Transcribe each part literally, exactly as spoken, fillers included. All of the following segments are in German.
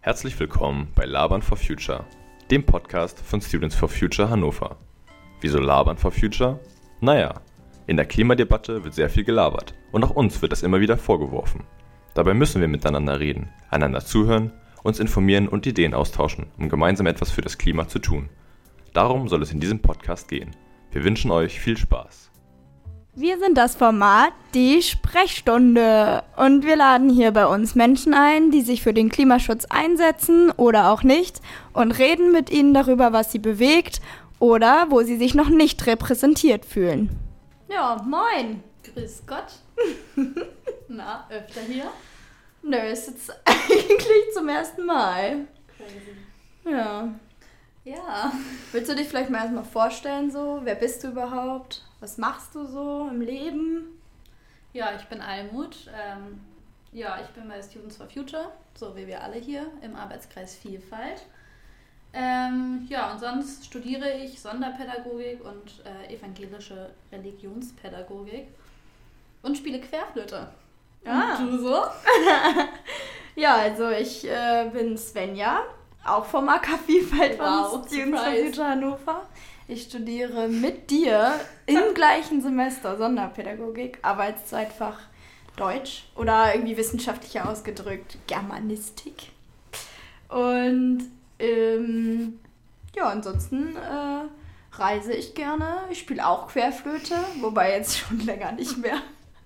Herzlich willkommen bei Labern for Future, dem Podcast von Students for Future Hannover. Wieso Labern for Future? Naja, in der Klimadebatte wird sehr viel gelabert und auch uns wird das immer wieder vorgeworfen. Dabei müssen wir miteinander reden, einander zuhören, uns informieren und Ideen austauschen, um gemeinsam etwas für das Klima zu tun. Darum soll es in diesem Podcast gehen. Wir wünschen euch viel Spaß. Wir sind das Format Die Sprechstunde und wir laden hier bei uns Menschen ein, die sich für den Klimaschutz einsetzen oder auch nicht und reden mit ihnen darüber, was sie bewegt oder wo sie sich noch nicht repräsentiert fühlen. Ja, moin. Grüß Gott. Na, öfter hier? Nö, ist jetzt eigentlich zum ersten Mal. Crazy. Ja. Ja. Willst du dich vielleicht mal erstmal vorstellen so? Wer bist du überhaupt? Was machst du so im Leben? Ja, ich bin Almut. Ähm, ja, ich bin bei Students for Future, so wie wir alle hier im Arbeitskreis Vielfalt. Ähm, ja, und sonst studiere ich Sonderpädagogik und äh, evangelische Religionspädagogik und spiele Querflöte. Ah. Und du so? Ja, also ich äh, bin Svenja, auch vom A K Vielfalt Wow, von Students for surprise. Future Hannover. Ich studiere mit dir im gleichen Semester Sonderpädagogik, aber als Zweitfach Deutsch oder irgendwie wissenschaftlicher ausgedrückt Germanistik. Und ähm, ja, ansonsten äh, reise ich gerne. Ich spiele auch Querflöte, wobei jetzt schon länger nicht mehr.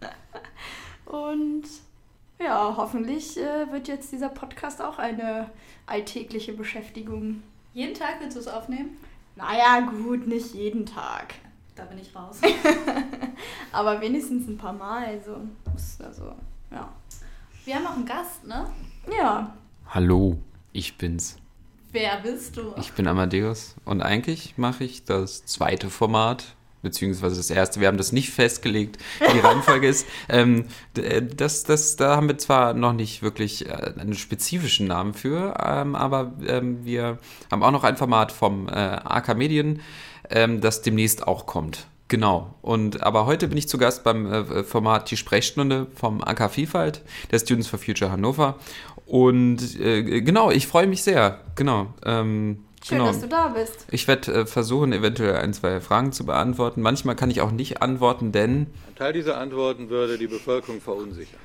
Und ja, hoffentlich äh, wird jetzt dieser Podcast auch eine alltägliche Beschäftigung. Jeden Tag willst du es aufnehmen? Naja, gut, nicht jeden Tag. Da bin ich raus. Aber wenigstens ein paar Mal. So. Muss also, ja. Wir haben auch einen Gast, ne? Ja. Hallo, ich bin's. Wer bist du? Ich bin Amadeus und eigentlich mache ich das zweite Format, beziehungsweise das erste. Wir haben das nicht festgelegt, wie die Reihenfolge ist. Ähm, das, das, da haben wir zwar noch nicht wirklich äh, einen spezifischen Namen für, ähm, aber ähm, wir haben auch noch ein Format vom äh, A K Medien, ähm, das demnächst auch kommt. Genau. Und aber heute bin ich zu Gast beim äh, Format Die Sprechstunde vom A K Vielfalt, der Students for Future Hannover. Und äh, genau, ich freue mich sehr. Genau. Ähm, Schön, genau. dass du da bist. Ich werde äh, versuchen, eventuell ein, zwei Fragen zu beantworten. Manchmal kann ich auch nicht antworten, denn Ein Teil dieser Antworten würde die Bevölkerung verunsichern.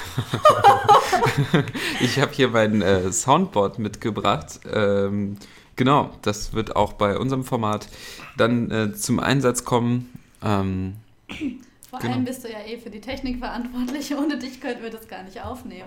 ich habe hier mein äh, Soundboard mitgebracht. Ähm, genau, das wird auch bei unserem Format dann äh, zum Einsatz kommen. Ähm, Vor genau. allem bist du ja eh für die Technik verantwortlich. Ohne dich könnten wir das gar nicht aufnehmen.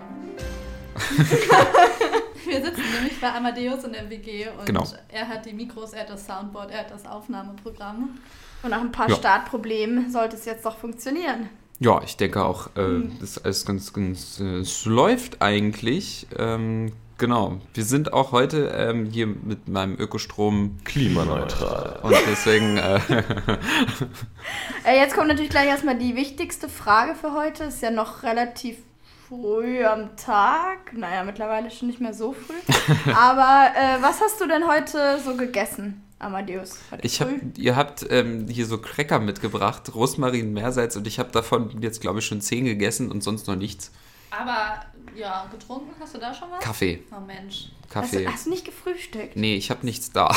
Wir sitzen nämlich bei Amadeus in der W G und Genau. er hat die Mikros, er hat das Soundboard, er hat das Aufnahmeprogramm. Und nach ein paar Ja. Startproblemen sollte es jetzt doch funktionieren. ja, ich denke auch, äh, das alles ganz, ganz, äh, es läuft eigentlich. Ähm, genau, wir sind auch heute ähm, hier mit meinem Ökostrom Klimaneutral. und deswegen äh, Äh, jetzt kommt natürlich gleich erstmal die wichtigste Frage für heute. Ist ja noch relativ früh am Tag. Naja, mittlerweile schon nicht mehr so früh. Aber äh, was hast du denn heute so gegessen, Amadeus? Heute ich hab, früh? ihr habt ähm, hier so Cracker mitgebracht, Rosmarin, Meersalz und ich habe davon jetzt glaube ich schon zehn gegessen und sonst noch nichts. Aber ja, getrunken hast du da schon was? Kaffee, Oh Mensch. Hast Kaffee. du, hast du nicht gefrühstückt? Nee, ich habe nichts da.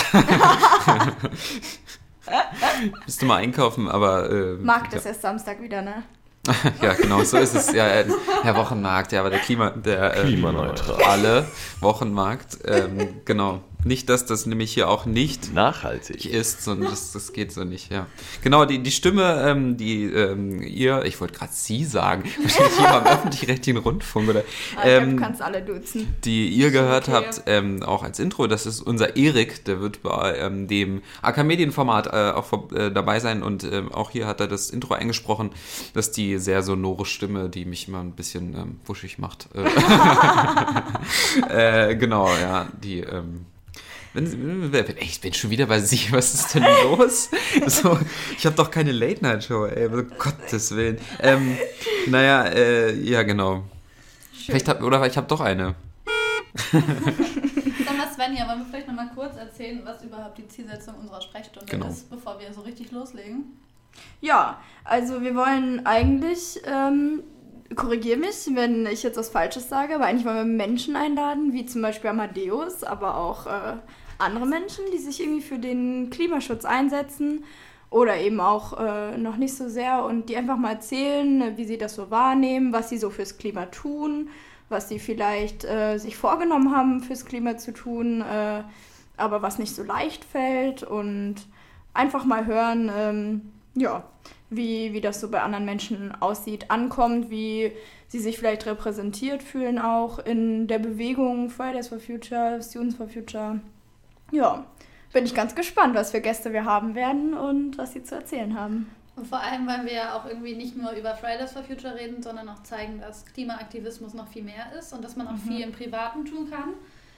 Müsste mal einkaufen, aber äh, Markt ist erst Samstag wieder, ne? ja, genau, so ist es. Ja, äh, Herr Wochenmarkt, ja, aber der Klima, der äh, Klimaneutral. Wochenmarkt, ähm, genau. Nicht, dass das nämlich hier auch nicht Nachhaltig. ist, sondern das, das geht so nicht, ja. Genau, die, die Stimme, ähm, die ähm, ihr, ich wollte gerade Sie sagen, wahrscheinlich hier beim öffentlich-rechtlichen Rundfunk, oder? Ah, ich glaub, Ähm, du kannst alle duzen. die ihr gehört okay. habt, ähm, auch als Intro, das ist unser Erik, der wird bei ähm, dem A K Medienformat äh, auch vor, äh, dabei sein und ähm, auch hier hat er das Intro eingesprochen, das ist die sehr sonore Stimme, die mich immer ein bisschen ähm, wuschig macht. Äh, äh, genau, ja, die, ähm, wenn, wenn, ey, ich bin schon wieder bei Sie, was ist denn los? So, ich habe doch keine Late-Night-Show, ey, um Gottes Willen. Ähm, naja, äh, ja, genau. Vielleicht hab, oder ich habe doch eine. Sag mal, Svenja, wollen wir vielleicht nochmal kurz erzählen, was überhaupt die Zielsetzung unserer Sprechstunde Genau. ist, bevor wir so richtig loslegen? Ja, also wir wollen eigentlich ähm, korrigiere mich, wenn ich jetzt was Falsches sage, aber eigentlich wollen wir Menschen einladen, wie zum Beispiel Amadeus, aber auch äh, andere Menschen, die sich irgendwie für den Klimaschutz einsetzen oder eben auch äh, noch nicht so sehr und die einfach mal erzählen, wie sie das so wahrnehmen, was sie so fürs Klima tun, was sie vielleicht äh, sich vorgenommen haben, fürs Klima zu tun, äh, aber was nicht so leicht fällt und einfach mal hören, ähm, ja, wie, wie das so bei anderen Menschen aussieht, ankommt, wie sie sich vielleicht repräsentiert fühlen auch in der Bewegung Fridays for Future, Students for Future. Ja, bin ich ganz gespannt, was für Gäste wir haben werden und was sie zu erzählen haben. Und vor allem, weil wir ja auch irgendwie nicht nur über Fridays for Future reden, sondern auch zeigen, dass Klimaaktivismus noch viel mehr ist und dass man auch mhm. viel im Privaten tun kann.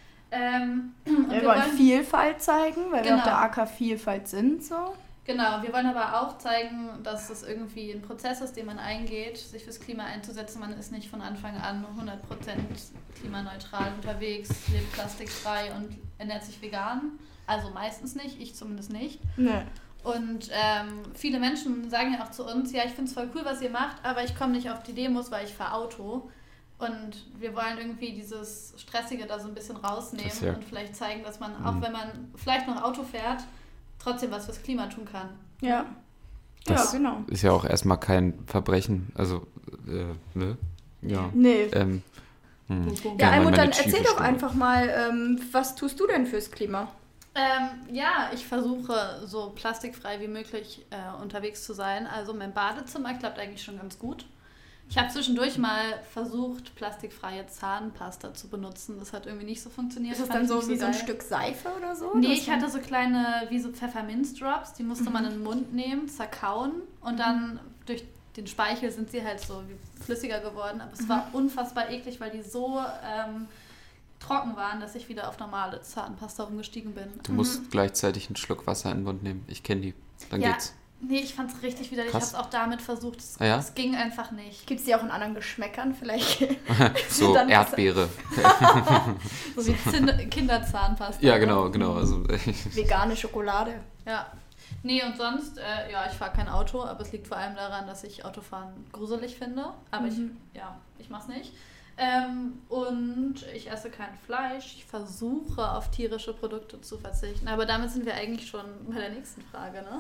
Ähm, und wir, wir wollen Vielfalt zeigen, weil genau. wir auch der A K Vielfalt sind, so. Genau, wir wollen aber auch zeigen, dass es irgendwie ein Prozess ist, den man eingeht, sich fürs Klima einzusetzen. Man ist nicht von Anfang an hundert Prozent klimaneutral unterwegs, lebt plastikfrei und ernährt sich vegan. Also meistens nicht, ich zumindest nicht. Nee. Und ähm, viele Menschen sagen ja auch zu uns, ja, ich finde es voll cool, was ihr macht, aber ich komme nicht auf die Demos, weil ich fahre Auto. Und wir wollen irgendwie dieses Stressige da so ein bisschen rausnehmen ja. und vielleicht zeigen, dass man, auch wenn man vielleicht noch Auto fährt, trotzdem was fürs Klima tun kann. Ja, das ja, genau. Ist ja auch erstmal kein Verbrechen, also, äh, ne? Ja. Nee. Ähm, hm. Ja, Almut, dann erzähl doch einfach mal, ähm, was tust du denn fürs Klima? Ähm, ja, ich versuche so plastikfrei wie möglich äh, unterwegs zu sein. Also mein Badezimmer klappt eigentlich schon ganz gut. Ich habe zwischendurch mal versucht, plastikfreie Zahnpasta zu benutzen. Das hat irgendwie nicht so funktioniert. Ist das dann so wie so ein Stück Seife oder so? Nee, ich hatte so kleine, wie so Pfefferminzdrops, die musste mhm. man in den Mund nehmen, zerkauen und dann durch den Speichel sind sie halt so wie flüssiger geworden. Aber es mhm. war unfassbar eklig, weil die so ähm, trocken waren, dass ich wieder auf normale Zahnpasta umgestiegen bin. Du musst mhm. gleichzeitig einen Schluck Wasser in den Mund nehmen. Ich kenne die. Dann ja. geht's. Nee, ich fand's richtig widerlich. Krass. Ich hab's auch damit versucht. Es, ah, ja? es ging einfach nicht. Gibt's die auch in anderen Geschmäckern vielleicht? So Erdbeere. So wie Zin- Kinderzahnpasta. Ja, genau, genau. Also, vegane Schokolade. Ja. Nee, und sonst, äh, ja, ich fahre kein Auto, aber es liegt vor allem daran, dass ich Autofahren gruselig finde. Aber mhm. ich, ja, ich mach's nicht. Ähm, und ich esse kein Fleisch. Ich versuche, auf tierische Produkte zu verzichten. Aber damit sind wir eigentlich schon bei der nächsten Frage, ne?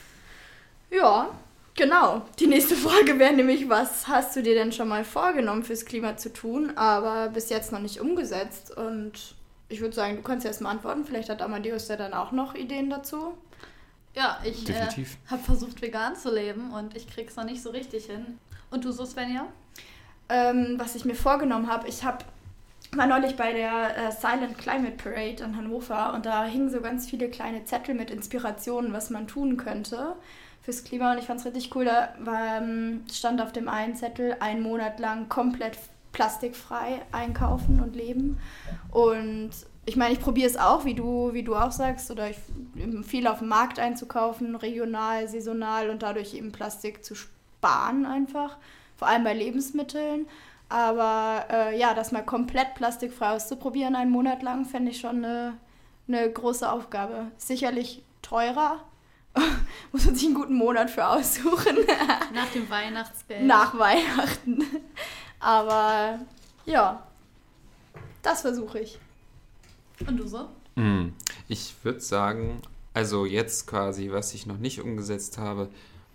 Ja, genau. Die nächste Frage wäre nämlich, was hast du dir denn schon mal vorgenommen fürs Klima zu tun, aber bis jetzt noch nicht umgesetzt? Und ich würde sagen, du kannst erst mal antworten. Vielleicht hat Amadeus ja dann auch noch Ideen dazu. Ja, ich äh, habe versucht, vegan zu leben und ich krieg's noch nicht so richtig hin. Und du so, Svenja? Ähm, was ich mir vorgenommen habe, ich habe war neulich bei der äh, Silent Climate Parade in Hannover und da hingen so ganz viele kleine Zettel mit Inspirationen, was man tun könnte fürs Klima und ich fand es richtig cool, da war, ähm, stand auf dem einen Zettel, einen Monat lang komplett plastikfrei einkaufen und leben und ich meine, ich probiere es auch, wie du, wie du auch sagst, oder ich viel auf dem Markt einzukaufen, regional, saisonal und dadurch eben Plastik zu sparen einfach, vor allem bei Lebensmitteln. Aber äh, ja, das mal komplett plastikfrei auszuprobieren, einen Monat lang, fände ich schon eine, eine große Aufgabe. Sicherlich teurer, muss man sich einen guten Monat für aussuchen. Nach dem Weihnachtsgeld. Nach Weihnachten. Aber ja, das versuche ich. Und du so? Ich würde sagen, also jetzt quasi, was ich noch nicht umgesetzt habe,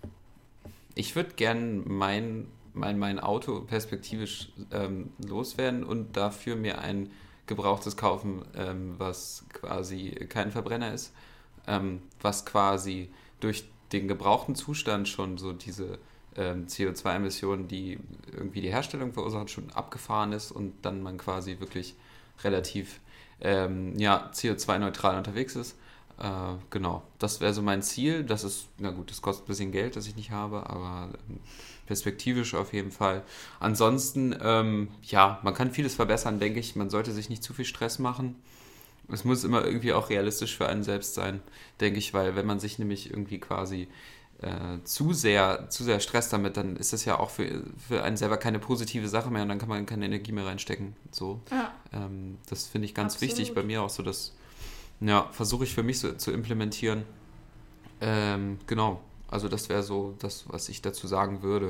ich würde gern mein, mein, mein Auto perspektivisch ähm, loswerden und dafür mir ein gebrauchtes kaufen, ähm, was quasi kein Verbrenner ist, ähm, was quasi durch den gebrauchten Zustand schon so diese ähm, C O zwei Emissionen, die irgendwie die Herstellung verursacht, schon abgefahren ist und dann man quasi wirklich relativ ähm, ja, C O zwei neutral unterwegs ist. Äh, genau, das wäre so mein Ziel. Das ist, na gut, das kostet ein bisschen Geld, das ich nicht habe, aber ähm, perspektivisch auf jeden Fall. Ansonsten, ähm, ja, man kann vieles verbessern, denke ich. Man sollte sich nicht zu viel Stress machen. Es muss immer irgendwie auch realistisch für einen selbst sein, denke ich, weil wenn man sich nämlich irgendwie quasi äh, zu sehr, zu sehr stresst damit, dann ist das ja auch für, für einen selber keine positive Sache mehr und dann kann man keine Energie mehr reinstecken. So. Ja. Ähm, das finde ich ganz Absolut. wichtig bei mir auch so, dass ja, versuche ich für mich so zu implementieren. Ähm, genau, also das wäre so das, was ich dazu sagen würde.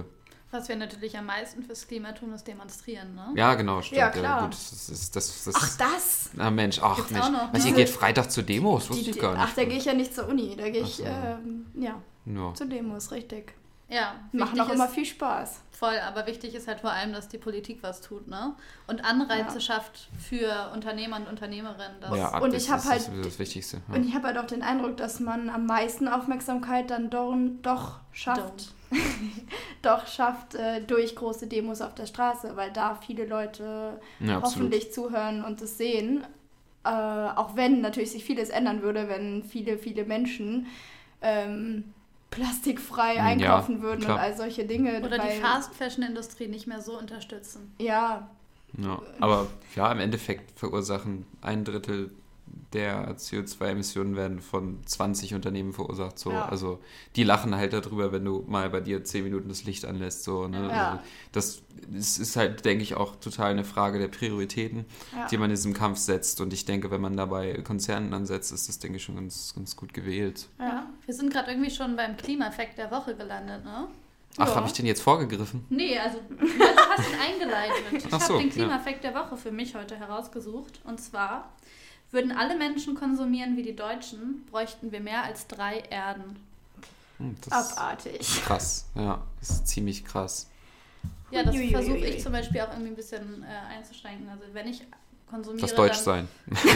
Was wir natürlich am meisten fürs Klima tun, ist demonstrieren, ne? Ja, genau, stimmt. Ja, klar. Gut, das ist, das, das, Ach, das? Na Mensch, ach Gibt's Mensch. auch noch, Was, ne? ihr geht Freitag zu Demos? Wusste Die, ich die, gar nicht. ach, da gehe ich ja nicht zur Uni, da gehe Ach ich, so. ähm, ja, Ja. zu Demos, richtig. Ja, Machen wichtig auch immer ist- viel Spaß. Voll, aber wichtig ist halt vor allem, dass die Politik was tut, ne? Und Anreize Ja. schafft für Unternehmer und Unternehmerinnen. Dass Ja, Und das ich hab ist halt- sowieso das Wichtigste. Ja. Und ich habe halt auch den Eindruck, dass man am meisten Aufmerksamkeit dann doch, doch schafft, doch schafft äh, durch große Demos auf der Straße, weil da viele Leute Ja, absolut. hoffentlich zuhören und es sehen. Äh, auch wenn natürlich sich vieles ändern würde, wenn viele, viele Menschen ähm, plastikfrei Ja, einkaufen würden klar. und all solche Dinge. Oder weil, die Fast-Fashion-Industrie nicht mehr so unterstützen. Ja, Ja, aber ja, im Endeffekt verursachen ein Drittel der C O zwei Emissionen werden von zwanzig Unternehmen verursacht. So. Ja. Also die lachen halt darüber, wenn du mal bei dir zehn Minuten das Licht anlässt. So, ne? Ja. Also das, das ist halt, denke ich, auch total eine Frage der Prioritäten, ja. die man in diesem Kampf setzt. Und ich denke, wenn man da bei Konzernen ansetzt, ist das, denke ich, schon ganz, ganz gut gewählt. Ja. Wir sind gerade irgendwie schon beim Klimaeffekt der Woche gelandet, ne? Ach, Ja. habe ich den jetzt vorgegriffen? Nee, also du hast ihn eingeleitet. Ich Ach so, habe den ja. Klimaeffekt der Woche für mich heute herausgesucht. Und zwar, würden alle Menschen konsumieren wie die Deutschen, bräuchten wir mehr als drei Erden. Hm, das ist Abartig. krass. Ja, das ist ziemlich krass. Ja, das Uiuiui. versuche ich zum Beispiel auch irgendwie ein bisschen äh, einzuschränken. Also wenn ich konsumiere, Das Deutsch dann sein.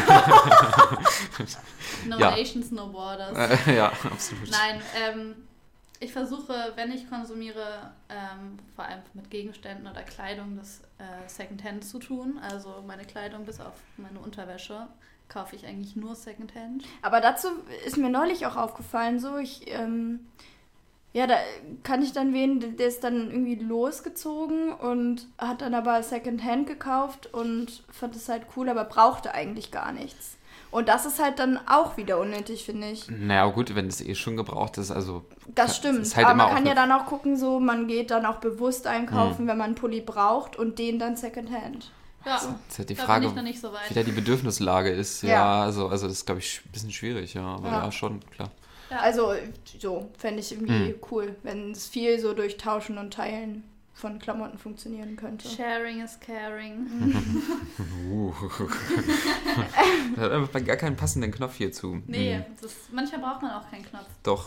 No Ja. Nations, no borders. Äh, ja, absolut. Nein, ähm, ich versuche, wenn ich konsumiere, ähm, vor allem mit Gegenständen oder Kleidung, das äh, Secondhand zu tun. Also meine Kleidung bis auf meine Unterwäsche kaufe ich eigentlich nur Secondhand. Aber dazu ist mir neulich auch aufgefallen, so ich, ähm, ja, da kann ich dann wen, der ist dann irgendwie losgezogen und hat dann aber Secondhand gekauft und fand es halt cool, aber brauchte eigentlich gar nichts. Und das ist halt dann auch wieder unnötig, finde ich. Naja, gut, wenn es eh schon gebraucht ist, also... Das stimmt, ist halt aber immer man auch kann ja eine- dann auch gucken, so man geht dann auch bewusst einkaufen, wenn man einen Pulli braucht und den dann Secondhand. Ja, Ist halt die da Frage, bin ich noch nicht so weit. wie da die Bedürfnislage ist. Ja, Ja. also, also das ist, glaube ich, ein bisschen schwierig, ja. Aber ja, Ja. schon, klar. Ja. Also so, fände ich irgendwie Hm. cool, wenn es viel so durch Tauschen und Teilen von Klamotten funktionieren könnte. Sharing is caring. Uh. Da hat einfach gar keinen passenden Knopf hierzu. Nee, Hm. das, manchmal braucht man auch keinen Knopf. Doch.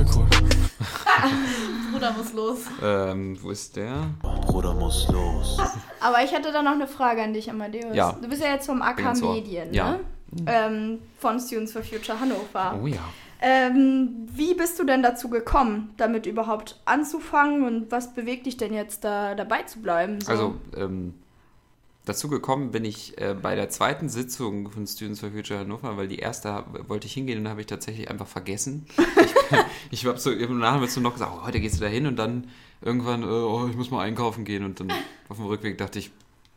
Bruder muss los. Ähm, wo ist der? Bruder muss los. Aber ich hätte da noch eine Frage an dich, Amadeus. Ja. Du bist ja jetzt vom A Bin K ganz ohr. Medien, Ja. ne? Ähm, von Students for Future Hannover. Oh ja. Ähm, wie bist du denn dazu gekommen, damit überhaupt anzufangen und was bewegt dich denn jetzt da dabei zu bleiben? So? Also, ähm, dazu gekommen bin ich äh, bei der zweiten Sitzung von Students for Future Hannover, weil die erste hab, wollte ich hingehen und habe ich tatsächlich einfach vergessen. ich ich habe so im Nachhinein so noch gesagt, oh, heute gehst du da hin und dann irgendwann, äh, oh, ich muss mal einkaufen gehen und dann auf dem Rückweg dachte ich,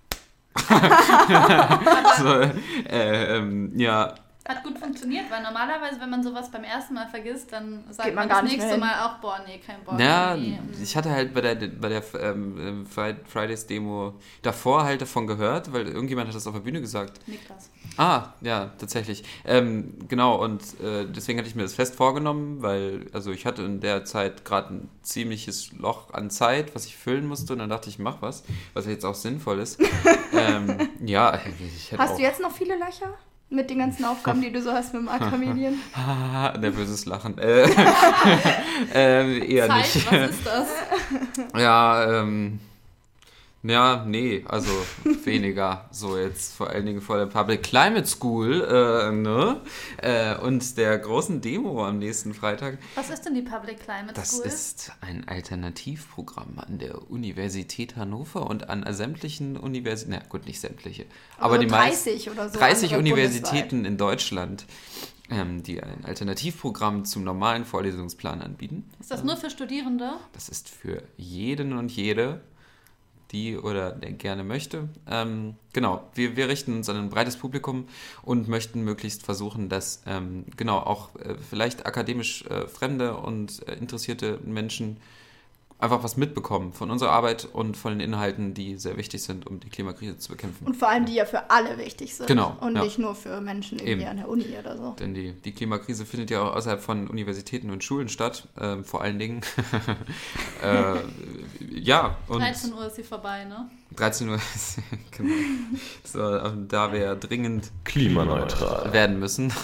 so, äh, ähm, ja, Hat gut funktioniert, weil normalerweise, wenn man sowas beim ersten Mal vergisst, dann sagt Geht man man gar das nicht nächste mehr hin. Mal auch, boah, nee, kein Bock. ja, nee, mm. ich hatte halt bei der, bei der ähm, Fridays Demo davor halt davon gehört, weil irgendjemand hat das auf der Bühne gesagt. Niklas. Ah, ja, tatsächlich. Ähm, genau, und äh, deswegen hatte ich mir das fest vorgenommen, weil, also ich hatte in der Zeit gerade ein ziemliches Loch an Zeit, was ich füllen musste und dann dachte ich, mach was, was jetzt auch sinnvoll ist. ähm, ja, ich hätte Hast auch... du jetzt noch viele Löcher? Mit den ganzen Aufgaben, die du so hast mit dem A K Medien? Ah, nervöses Lachen. Äh, äh, eher Zeit, nicht. was ist das? Ja, ähm, ja, nee, also weniger. So jetzt vor allen Dingen vor der Public Climate School, äh, ne? Äh, und der großen Demo am nächsten Freitag. Was ist denn die Public Climate Das School? ist ein Alternativprogramm an der Universität Hannover und an sämtlichen Universitäten, na gut, nicht sämtliche, aber Also die meisten dreißig oder so. dreißig andere Universitäten in Deutschland, ähm, die ein Alternativprogramm zum normalen Vorlesungsplan anbieten. Ist das nur für Studierende? Das ist für jeden und jede, die oder der gerne möchte. Ähm, genau, wir, wir richten uns an ein breites Publikum und möchten möglichst versuchen, dass ähm, genau auch äh, vielleicht akademisch äh, fremde und äh, interessierte Menschen einfach was mitbekommen von unserer Arbeit und von den Inhalten, die sehr wichtig sind, um die Klimakrise zu bekämpfen. Und vor allem die ja für alle wichtig sind. Genau, Und ja. nicht nur für Menschen irgendwie Eben. an der Uni oder so. Denn die, die Klimakrise findet ja auch außerhalb von Universitäten und Schulen statt, ähm, vor allen Dingen. äh, ja, und dreizehn Uhr ist sie vorbei, ne? dreizehn Uhr, genau. So, da wir ja dringend Klimaneutral werden müssen.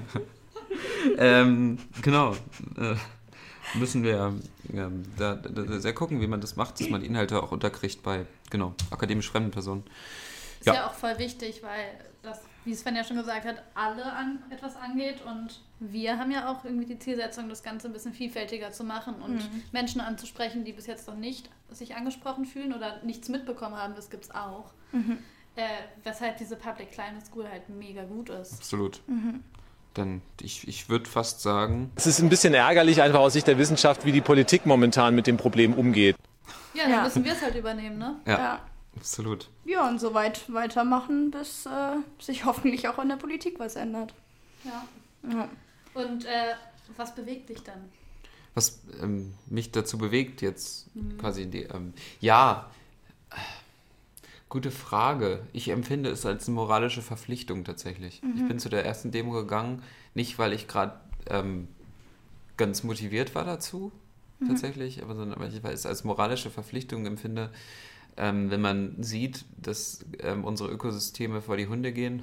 ähm, genau. Äh, müssen wir ähm, da, da sehr gucken, wie man das macht, dass man Inhalte auch unterkriegt bei, genau, akademisch fremden Personen. Ist Ja. ja auch voll wichtig, weil das, wie Sven ja schon gesagt hat, alle an etwas angeht und wir haben ja auch irgendwie die Zielsetzung, das Ganze ein bisschen vielfältiger zu machen und Mhm. Menschen anzusprechen, die bis jetzt noch nicht sich angesprochen fühlen oder nichts mitbekommen haben, das gibt's auch. Mhm. Äh, weshalb diese Public Climate School halt mega gut ist. Absolut. Mhm. Dann, ich, ich würde fast sagen, Es ist ein bisschen ärgerlich einfach aus Sicht der Wissenschaft, wie die Politik momentan mit dem Problem umgeht. Ja, dann Ja. müssen wir es halt übernehmen, ne? ja, Ja. absolut. Ja, und so weit weitermachen, bis äh, sich hoffentlich auch in der Politik was ändert. Ja. Ja. Und äh, was bewegt dich dann? Was ähm, mich dazu bewegt, jetzt Mhm. quasi, die, ähm, ja, äh, gute Frage. Ich empfinde es als eine moralische Verpflichtung tatsächlich. Ich bin zu der ersten Demo gegangen, nicht weil ich gerade ähm, ganz motiviert war dazu, tatsächlich, aber sondern weil ich es als moralische Verpflichtung empfinde, ähm, wenn man sieht, dass ähm, unsere Ökosysteme vor die Hunde gehen,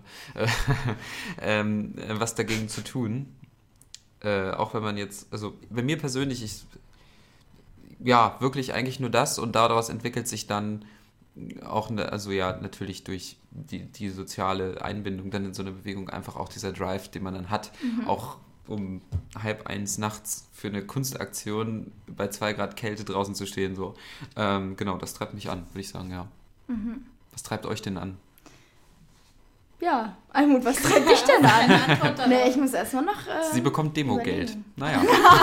ähm, äh, was dagegen zu tun. Äh, auch wenn man jetzt, also bei mir persönlich, ich, ja, wirklich eigentlich nur das und daraus entwickelt sich dann auch, ne, also ja, natürlich durch die, die soziale Einbindung dann in so eine Bewegung einfach auch dieser Drive, den man dann hat, auch um halb eins nachts für eine Kunstaktion bei zwei Grad Kälte draußen zu stehen, so. Ähm, genau, das treibt mich an, würde ich sagen, ja. Was treibt euch denn an? Ja, Almut, was treibt dich denn an? Eine Antwort darauf. Nee, ich muss erstmal noch. Äh, Sie bekommt Demogeld. überlegen. Naja.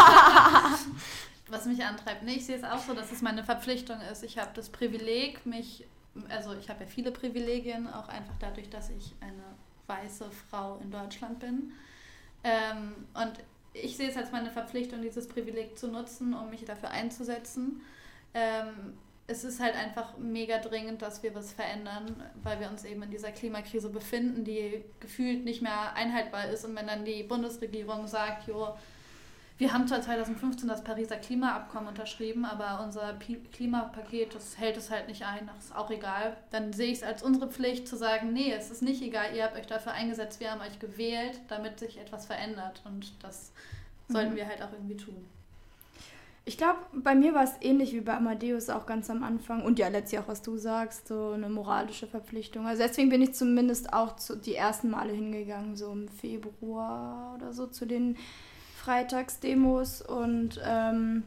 Was mich antreibt. Nee, ich sehe es auch so, dass es meine Verpflichtung ist. Ich habe das Privileg, mich, also ich habe ja viele Privilegien, auch einfach dadurch, dass ich eine weiße Frau in Deutschland bin. Ähm, und ich sehe es als meine Verpflichtung, dieses Privileg zu nutzen, um mich dafür einzusetzen. Ähm, es ist halt einfach mega dringend, dass wir was verändern, weil wir uns eben in dieser Klimakrise befinden, die gefühlt nicht mehr einhaltbar ist. Und wenn dann die Bundesregierung sagt, jo, wir haben zwar zwanzig fünfzehn das Pariser Klimaabkommen unterschrieben, aber unser Pi- Klimapaket, das hält es halt nicht ein, das ist auch egal. Dann sehe ich es als unsere Pflicht zu sagen, nee, es ist nicht egal, ihr habt euch dafür eingesetzt, wir haben euch gewählt, damit sich etwas verändert. Und das sollten Mhm. wir halt auch irgendwie tun. Ich glaube, bei mir war es ähnlich wie bei Amadeus auch ganz am Anfang. Und ja, letztlich auch, was du sagst, so eine moralische Verpflichtung. Also deswegen bin ich zumindest auch zu, die ersten Male hingegangen, so im Februar oder so, zu den Freitagsdemos. Und ähm,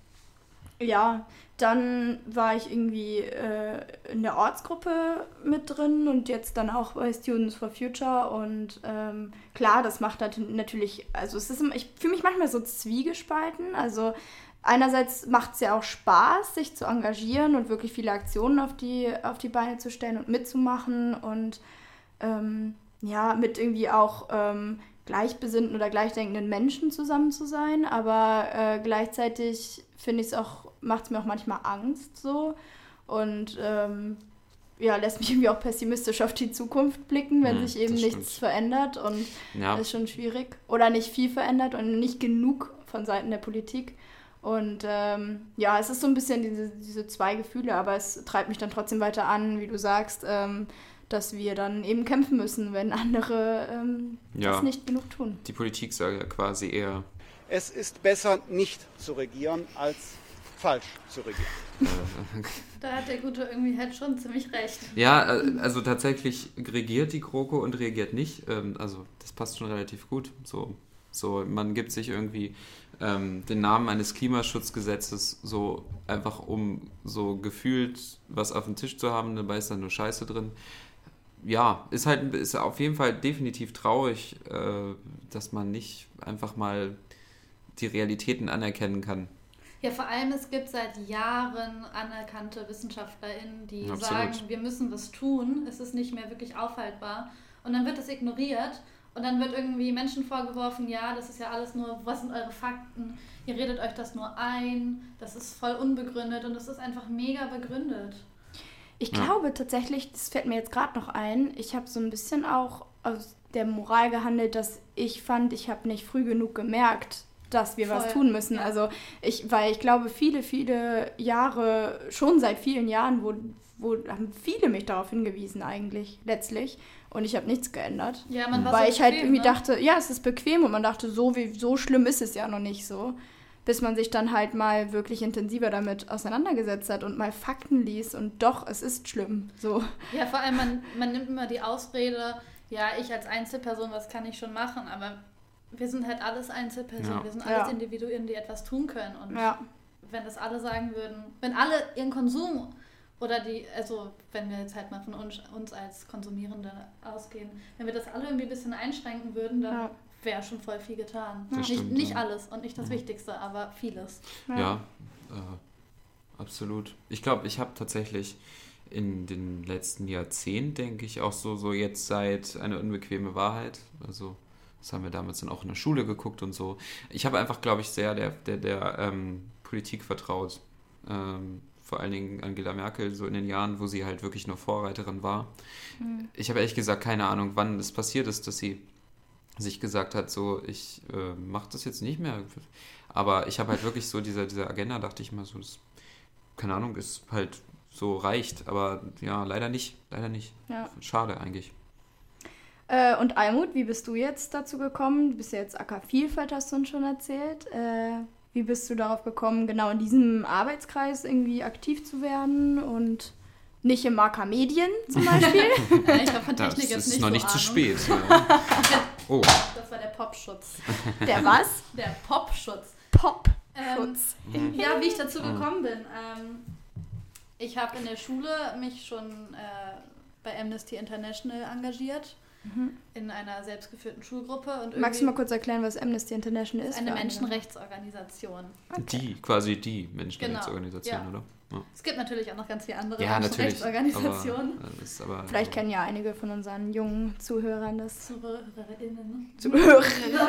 ja, dann war ich irgendwie äh, in der Ortsgruppe mit drin und jetzt dann auch bei Students for Future. Und ähm, klar, das macht natürlich, also es ist, ich fühle mich manchmal so zwiegespalten. Also einerseits macht es ja auch Spaß, sich zu engagieren und wirklich viele Aktionen auf die, auf die Beine zu stellen und mitzumachen und ähm, ja, mit irgendwie auch ähm, gleichbesinnten oder gleichdenkenden Menschen zusammen zu sein. Aber äh, gleichzeitig finde ich es auch, macht es mir auch manchmal Angst so und ähm, ja, lässt mich irgendwie auch pessimistisch auf die Zukunft blicken, wenn Hm, sich eben das nichts stimmt. verändert und Ja, das ist schon schwierig. Oder nicht viel verändert und nicht genug von Seiten der Politik. Und ähm, ja, es ist so ein bisschen diese, diese zwei Gefühle, aber es treibt mich dann trotzdem weiter an, wie du sagst, ähm, dass wir dann eben kämpfen müssen, wenn andere ähm, Ja. das nicht genug tun. die Politik sagt ja quasi eher, Es ist besser, nicht zu regieren, als falsch zu regieren. Da hat der Gute irgendwie halt schon ziemlich recht. ja, äh, also tatsächlich regiert die GroKo und reagiert nicht. Ähm, also das passt schon relativ gut. So, so man gibt sich irgendwie ähm, den Namen eines Klimaschutzgesetzes so einfach, um so gefühlt was auf dem Tisch zu haben, dabei ist dann nur Scheiße drin. Ja, ist halt ist auf jeden Fall definitiv traurig, äh, dass man nicht einfach mal die Realitäten anerkennen kann. Ja, vor allem, es gibt seit Jahren anerkannte WissenschaftlerInnen, die Absolut. sagen, wir müssen was tun, es ist nicht mehr wirklich aufhaltbar. Und dann wird das ignoriert und dann wird irgendwie Menschen vorgeworfen, ja, das ist ja alles nur, was sind eure Fakten? Ihr redet euch das nur ein, das ist voll unbegründet und das ist einfach mega begründet. Ich Ja. glaube tatsächlich, das fällt mir jetzt gerade noch ein, ich habe so ein bisschen auch aus der Moral gehandelt, dass ich fand, ich habe nicht früh genug gemerkt, dass wir Voll. was tun müssen. Ja. Also ich, weil ich glaube, viele, viele Jahre, schon seit vielen Jahren, wo, wo haben viele mich darauf hingewiesen eigentlich, letztlich. Und ich habe nichts geändert. Ja, man war weil so ich halt bequem, irgendwie ne? dachte, ja, es ist bequem und man dachte, so, wie, so schlimm ist es ja noch nicht so. Bis man sich dann halt mal wirklich intensiver damit auseinandergesetzt hat und mal Fakten liest und doch, es ist schlimm. So. Ja, vor allem, man, man nimmt immer die Ausrede, ja, ich als Einzelperson, was kann ich schon machen, aber wir sind halt alles Einzelpersonen, Ja. wir sind Ja. alles Individuen, die etwas tun können. Und Ja. wenn das alle sagen würden, wenn alle ihren Konsum oder die, also wenn wir jetzt halt mal von uns, uns als Konsumierende ausgehen, wenn wir das alle irgendwie ein bisschen einschränken würden, dann Ja. wäre schon voll viel getan. Das Nicht, stimmt, nicht ja. alles und nicht das Wichtigste, aber vieles. Ja, äh, absolut. Ich glaube, ich habe tatsächlich in den letzten Jahrzehnten, denke ich, auch so, so jetzt seit Eine unbequeme Wahrheit, also das haben wir damals dann auch in der Schule geguckt und so. Ich habe einfach, glaube ich, sehr der, der, der ähm, Politik vertraut. Ähm, vor allen Dingen Angela Merkel, so in den Jahren, wo sie halt wirklich noch Vorreiterin war. Mhm. Ich habe ehrlich gesagt keine Ahnung, wann es passiert ist, dass sie sich gesagt hat, so, ich äh, mache das jetzt nicht mehr. Aber ich habe halt wirklich so diese, diese Agenda, dachte ich mal so, das, keine Ahnung, ist halt so reicht. Aber ja, leider nicht, leider nicht. Ja. Schade eigentlich. Äh, und Almut, wie bist du jetzt dazu gekommen? Du bist ja jetzt A K Vielfalt, hast du uns schon erzählt. Äh, wie bist du darauf gekommen, genau in diesem Arbeitskreis irgendwie aktiv zu werden und nicht im A K Medien zum Beispiel? Ja, ich glaube, von Das Technik ist ist nicht noch so nicht zu Ahnung. spät. Ja. Oh, Das war der Popschutz. Der was? Der Popschutz. Popschutz. Ähm, ja, wie ich dazu gekommen bin. Ähm, ich habe in der Schule mich schon äh, bei Amnesty International engagiert, Mhm. in einer selbstgeführten Schulgruppe. Und Magst du mal irgendwie kurz erklären, was Amnesty International ist? eine für alle? Menschenrechtsorganisation. die, quasi die Menschenrechtsorganisation, Genau, oder? Ja, Es gibt natürlich auch noch ganz viele andere ja natürlich. Menschenrechtsorganisationen. Aber, äh, ist aber, Vielleicht kennen ja einige von unseren jungen Zuhörern das. ZuhörerInnen. Zuhörer,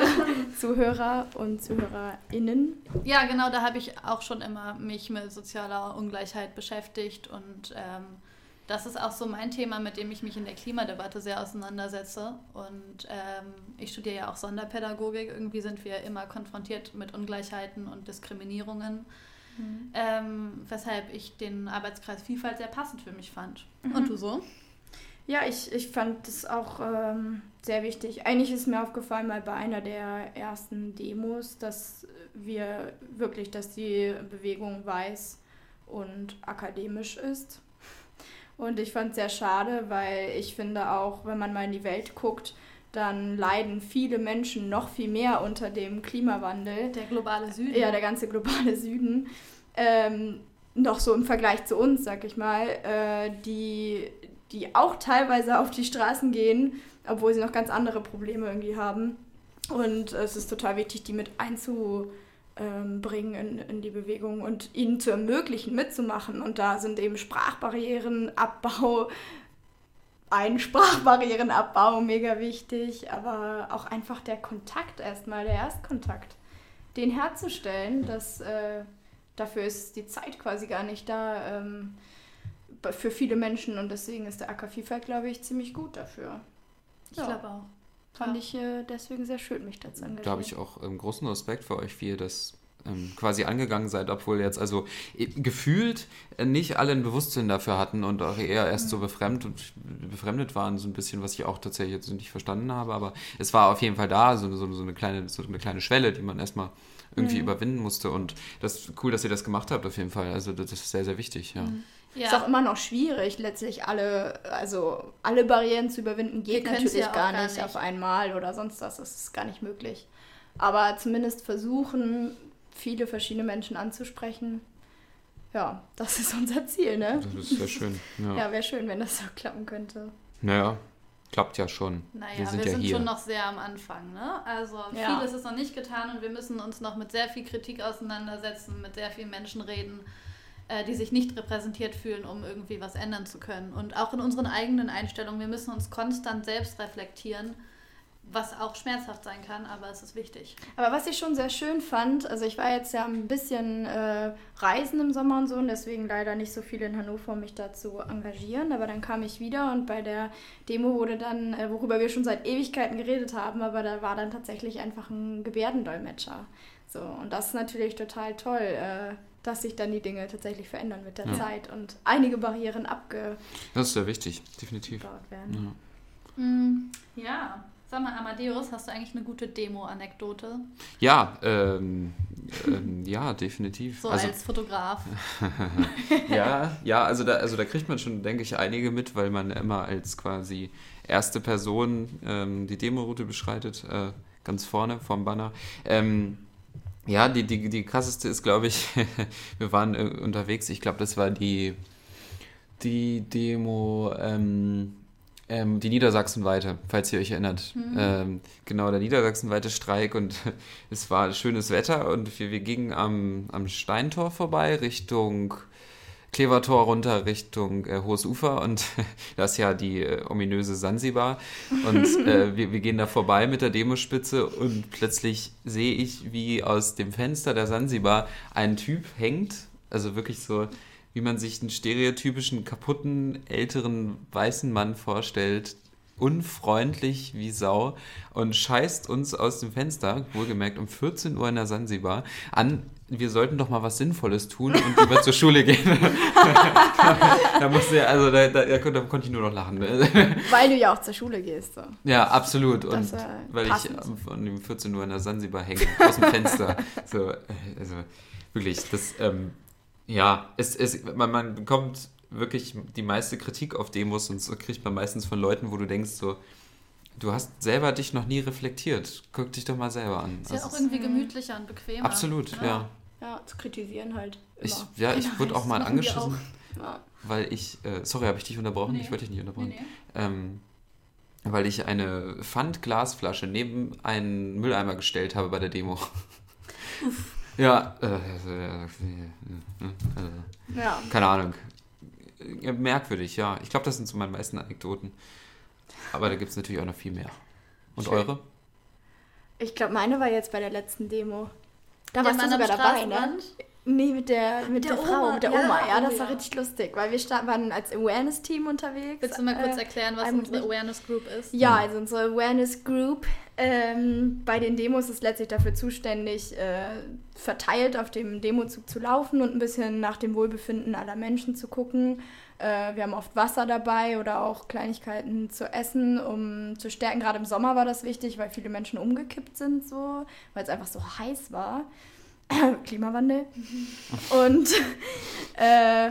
Zuhörer und ZuhörerInnen. Ja, genau, da habe ich auch schon immer mich mit sozialer Ungleichheit beschäftigt und ähm, das ist auch so mein Thema, mit dem ich mich in der Klimadebatte sehr auseinandersetze. Und ähm, ich studiere ja auch Sonderpädagogik. Irgendwie sind wir immer konfrontiert mit Ungleichheiten und Diskriminierungen, mhm. ähm, weshalb ich den Arbeitskreis Vielfalt sehr passend für mich fand. Mhm. Und du so? Ja, ich, ich fand das auch ähm, sehr wichtig. Eigentlich ist mir aufgefallen, mal bei einer der ersten Demos, dass wir wirklich, dass die Bewegung weiß und akademisch ist. Und ich fand es sehr schade, weil ich finde auch, wenn man mal in die Welt guckt, dann leiden viele Menschen noch viel mehr unter dem Klimawandel. Der globale Süden. Ja, der ganze globale Süden. Ähm, noch so im Vergleich zu uns, sag ich mal, äh, die, die auch teilweise auf die Straßen gehen, obwohl sie noch ganz andere Probleme irgendwie haben. Und es ist total wichtig, die mit einzubringen in, in die Bewegung und ihnen zu ermöglichen, mitzumachen. Und da sind eben Sprachbarrierenabbau, ein Sprachbarrierenabbau mega wichtig, aber auch einfach der Kontakt erstmal, der Erstkontakt, den herzustellen, das, äh, dafür ist die Zeit quasi gar nicht da ähm, für viele Menschen und deswegen ist der A K Vielfalt, glaube ich, ziemlich gut dafür. Ich Ja. glaube auch. Fand Ja. ich äh, deswegen sehr schön, mich dazu engagieren. Da habe ich auch ähm, großen Respekt für euch, wie ihr das ähm, quasi angegangen seid, obwohl jetzt also äh, gefühlt äh, nicht alle ein Bewusstsein dafür hatten und auch eher erst Mhm. so befremdet, und, befremdet waren, so ein bisschen, was ich auch tatsächlich jetzt nicht verstanden habe, aber es war auf jeden Fall da, so, so, so, eine, kleine, so eine kleine Schwelle, die man erstmal irgendwie Mhm. überwinden musste und das ist cool, dass ihr das gemacht habt auf jeden Fall, also das ist sehr, sehr wichtig, ja. Mhm. Ja. Ist auch immer noch schwierig, letztlich alle, also alle Barrieren zu überwinden, geht Wir können's natürlich ja auch gar, gar nicht nicht. auf einmal oder sonst was, das ist gar nicht möglich. Aber zumindest versuchen, viele verschiedene Menschen anzusprechen, ja, das ist unser Ziel, ne? Das ist sehr schön, ja. Ja, wäre schön, wenn das so klappen könnte. Naja, klappt ja schon. Naja, wir sind wir ja sind hier. schon noch sehr am Anfang, ne? Also Ja. vieles ist noch nicht getan und wir müssen uns noch mit sehr viel Kritik auseinandersetzen, mit sehr vielen Menschen reden, äh, die sich nicht repräsentiert fühlen, um irgendwie was ändern zu können. Und auch in unseren eigenen Einstellungen, wir müssen uns konstant selbst reflektieren, was auch schmerzhaft sein kann, aber es ist wichtig. Aber was ich schon sehr schön fand, also ich war jetzt ja ein bisschen äh, reisen im Sommer und so und deswegen leider nicht so viel in Hannover, um mich da zu engagieren, aber dann kam ich wieder und bei der Demo wurde dann, äh, worüber wir schon seit Ewigkeiten geredet haben, aber da war dann tatsächlich einfach ein Gebärdendolmetscher. So, und das ist natürlich total toll, äh, dass sich dann die Dinge tatsächlich verändern mit der Ja. Zeit und einige Barrieren abgebaut Das ist sehr wichtig, definitiv. werden. Ja. Mm, ja. Sag mal, Amadeus, hast du eigentlich eine gute Demo-Anekdote? Ja, ähm, ähm, ja, definitiv. So also, als Fotograf. ja, ja, also da, also da kriegt man schon, denke ich, einige mit, weil man immer als quasi erste Person ähm, die Demo-Route beschreitet, äh, ganz vorne vorm Banner. Ähm, ja, die, die, die krasseste ist, glaube ich, wir waren äh, unterwegs, ich glaube, das war die, die Demo, ähm, ähm, die Niedersachsenweite, falls ihr euch erinnert. Mhm. Ähm, genau, der Niedersachsenweite Streik und es war schönes Wetter und wir, wir gingen am, am Steintor vorbei, Richtung Klevertor runter, Richtung äh, Hohes Ufer und da ist ja die äh, ominöse Sansibar und äh, wir, wir gehen da vorbei mit der Demospitze und plötzlich sehe ich, wie aus dem Fenster der Sansibar ein Typ hängt, also wirklich so, wie man sich einen stereotypischen, kaputten, älteren, weißen Mann vorstellt, unfreundlich wie Sau und scheißt uns aus dem Fenster, wohlgemerkt um vierzehn Uhr in der Sansibar, an, wir sollten doch mal was Sinnvolles tun und lieber zur Schule gehen. da musste er, also da, da, da konnte ich nur noch lachen. Weil du ja auch zur Schule gehst. So. Ja, absolut. Und Das, äh, weil passend. ich um vierzehn Uhr in der Sansibar hänge, aus dem Fenster. So, also wirklich, das, ähm, ja, es, es, man, man bekommt wirklich die meiste Kritik auf Demos und so kriegt man meistens von Leuten, wo du denkst so, du hast selber dich noch nie reflektiert. Guck dich doch mal selber an. Ist ja Also auch irgendwie gemütlicher und bequemer. absolut, ja. Ja, zu kritisieren halt. Ich, immer. ja, ich Genau, wurde auch das mal machen wir angeschissen, Ja. weil ich, äh, sorry, habe ich dich unterbrochen? Nee. Ich wollte dich nicht unterbrechen. Nee, nee. Ähm, weil ich eine Pfand-Glasflasche neben einen Mülleimer gestellt habe bei der Demo. Ja, äh, äh, äh, Ja. keine Ahnung. Äh, Merkwürdig, ja. Ich glaube, das sind so meine meisten Anekdoten. Aber da gibt es natürlich auch noch viel mehr. Und Schön. eure? Ich glaube, meine war jetzt bei der letzten Demo. Da Der warst du Mann am sogar dabei, ne? Straßenrand? Nee, mit der, mit Der der, Frau, Oma, mit der ja, Oma. Ja, oh das war ja. richtig lustig, weil wir sta- waren als Awareness-Team unterwegs. Willst du mal kurz äh, erklären, was einem- unsere Awareness Group ist? Ja, also unsere Awareness Group ähm, bei den Demos ist letztlich dafür zuständig, äh, verteilt auf dem Demozug zu laufen und ein bisschen nach dem Wohlbefinden aller Menschen zu gucken. Äh, wir haben oft Wasser dabei oder auch Kleinigkeiten zu essen, um zu stärken. Gerade im Sommer war das wichtig, weil viele Menschen umgekippt sind, so, weil es einfach so heiß war. Klimawandel. Und äh,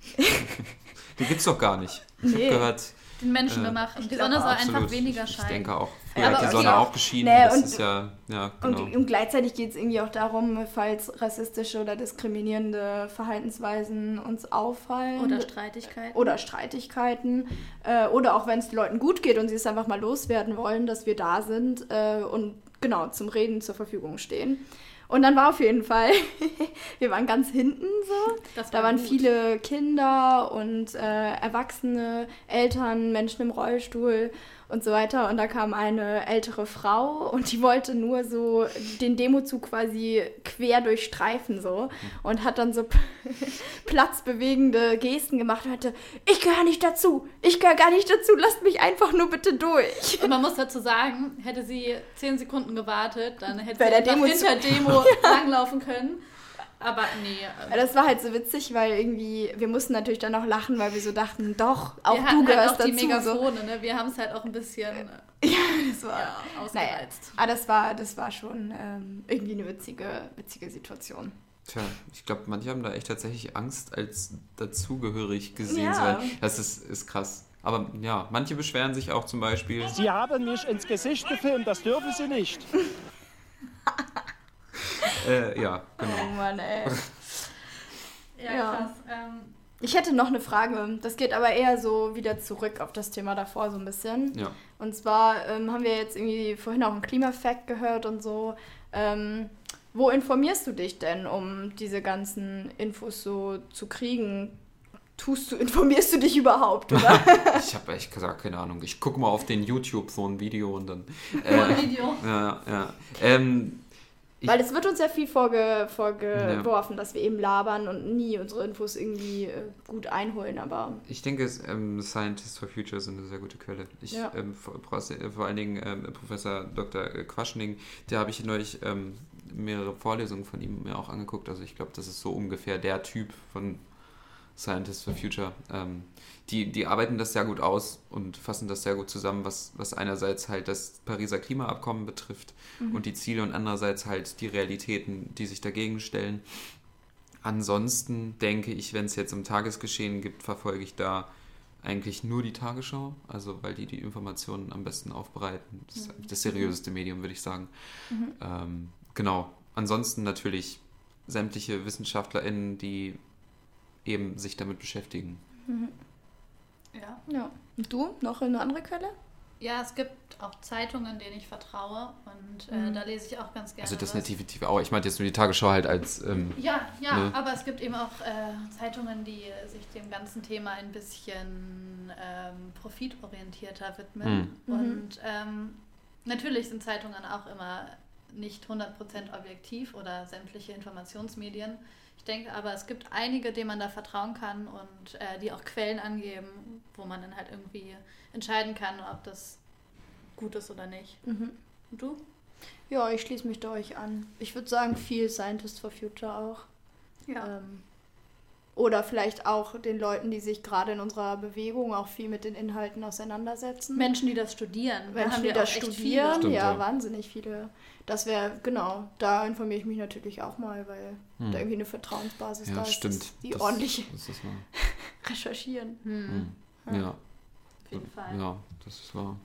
Die gibt's doch gar nicht. Ich Nee. habe gehört, Den Menschen Äh, gemacht. Die glaub, Sonne soll absolut. einfach weniger Ich scheinen. denke auch. Früher Ja, hat die aber Sonne okay. auch geschienen. Nee, das und- ist ja, ja, genau. Und, und gleichzeitig geht es irgendwie auch darum, falls rassistische oder diskriminierende Verhaltensweisen uns auffallen. Oder Streitigkeiten. Oder Streitigkeiten. Äh, oder auch wenn es den Leuten gut geht und sie es einfach mal loswerden wollen, dass wir da sind äh, und genau zum Reden zur Verfügung stehen. Und dann war auf jeden Fall, wir waren ganz hinten so. Das Da war waren gut. viele Kinder und äh, Erwachsene, Eltern, Menschen im Rollstuhl und so weiter. Und da kam eine ältere Frau und die wollte nur so den Demozug quasi quer durchstreifen so und hat dann so platzbewegende Gesten gemacht und hatte, ich gehöre nicht dazu, ich gehöre gar nicht dazu, lasst mich einfach nur bitte durch. Und man muss dazu sagen, hätte sie zehn Sekunden gewartet, dann hätte Bei sie der einfach Demo hinter Demo langlaufen können. Aber nee. Ja, das war halt so witzig, weil irgendwie, wir mussten natürlich dann auch lachen, weil wir so dachten, doch, auch wir du hatten gehörst halt auch die dazu. So. Megafone, ne? Wir haben es halt auch ein bisschen Das war, ja, naja, ausgereizt. aber das war, das war schon ähm, irgendwie eine witzige, witzige Situation. Tja, ich glaube, manche haben da echt tatsächlich Angst als dazugehörig gesehen Ja. zu werden. Das ist, ist krass. Aber ja, manche beschweren sich auch zum Beispiel. Sie haben mich ins Gesicht gefilmt, das dürfen Sie nicht. Äh, ja, genau. Oh Mann, ey. Ja, Ja. krass. Ähm, Ich hätte noch eine Frage. Das geht aber eher so wieder zurück auf das Thema davor so ein bisschen. Ja. Und zwar ähm, haben wir jetzt irgendwie vorhin auch einen Klimafact gehört und so. Ähm, wo informierst du dich denn, um diese ganzen Infos so zu kriegen? Tust du, informierst du dich überhaupt, oder? Ich habe echt gesagt, keine Ahnung. Ich gucke mal auf den YouTube so ein Video und dann. Nur ein Äh, Video. ja, ja. Ähm, ich, Weil es wird uns ja viel vorge, vorgeworfen, dass wir eben labern und nie unsere Infos irgendwie äh, gut einholen, aber ich denke, es, ähm, Scientists for Future sind eine sehr gute Quelle. Ich, Ja. ähm, vor, vor allen Dingen ähm, Professor Doktor Quaschning, der habe ich neulich ähm, mehrere Vorlesungen von ihm mir auch angeguckt. Also ich glaube, das ist so ungefähr der Typ von Scientists for Future. Ähm, die, die arbeiten das sehr gut aus und fassen das sehr gut zusammen, was, was einerseits halt das Pariser Klimaabkommen betrifft mhm. und die Ziele und andererseits halt die Realitäten, die sich dagegen stellen. Ansonsten denke ich, wenn es jetzt um Tagesgeschehen gibt, verfolge ich da eigentlich nur die Tagesschau, also weil die die Informationen am besten aufbereiten. Das ist das seriöseste Medium, würde ich sagen. Mhm. Ähm, genau. Ansonsten natürlich sämtliche WissenschaftlerInnen, die eben sich damit beschäftigen. Mhm. Ja. ja. Und du? Noch eine andere Quelle? Ja, es gibt auch Zeitungen, denen ich vertraue und äh, mhm. da lese ich auch ganz gerne. Also das was. ist eine definitiv auch. Ich meinte jetzt nur die Tagesschau halt als... Ähm, ja, ja, ne? aber es gibt eben auch äh, Zeitungen, die sich dem ganzen Thema ein bisschen ähm, profitorientierter widmen. Mhm. Und ähm, natürlich sind Zeitungen auch immer nicht hundert Prozent objektiv oder sämtliche Informationsmedien. Ich denke aber, es gibt einige, denen man da vertrauen kann und äh, die auch Quellen angeben, wo man dann halt irgendwie entscheiden kann, ob das gut ist oder nicht. Mhm. Und du? Ja, ich schließe mich da euch an. Ich würde sagen, viel Scientists for Future auch. Ja. Ähm, oder vielleicht auch den Leuten, die sich gerade in unserer Bewegung auch viel mit den Inhalten auseinandersetzen. Menschen, die das studieren. Menschen, da haben die wir das auch echt studieren. viele. Ja, ja, wahnsinnig viele. Das wäre, genau, da informiere ich mich natürlich auch mal, weil hm. da irgendwie eine Vertrauensbasis ja, da ist, stimmt. die das, ordentlich das ist wahr. recherchieren. Hm. Hm. Ja. Auf jeden Fall. Ja, das ist wahr.